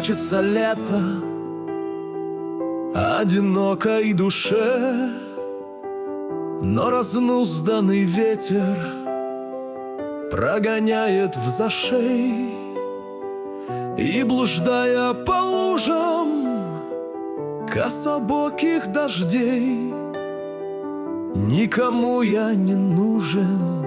Хочется лета одинокой душе, но разнузданный ветер прогоняет взашей. И, блуждая по лужам кособоких дождей, никому я не нужен.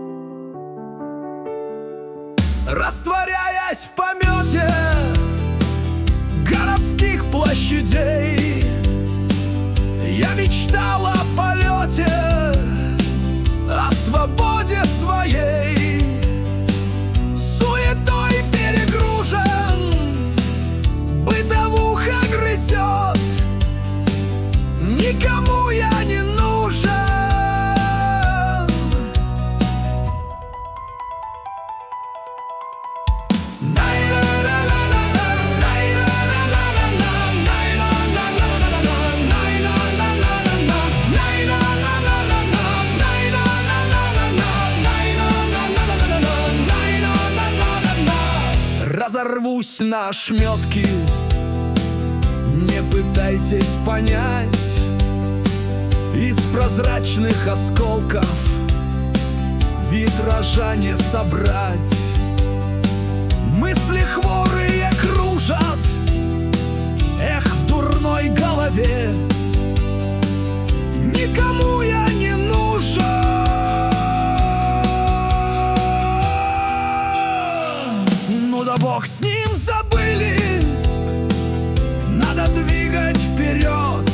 Растворяясь в помете городских площадей, я мечтал о полете, о свободе своей. Суетой перегружен, бытовуха грызет, никому я не нужен. Разорвусь на ошметки, не пытайтесь понять. Из прозрачных осколков витража не собрать. Мысли хворые кружат, эх, в дурной голове. Никому я не нужен. Ну да бог с ним, забыли. Надо двигать вперед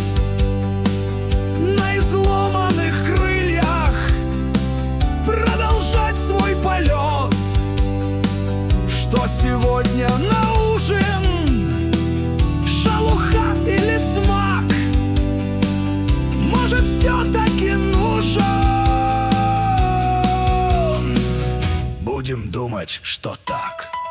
на изломанных крыльях, продолжать свой полет. Что сегодня на ужин? Шелуха или смак? Может, все-таки нужен? Будем думать, что так.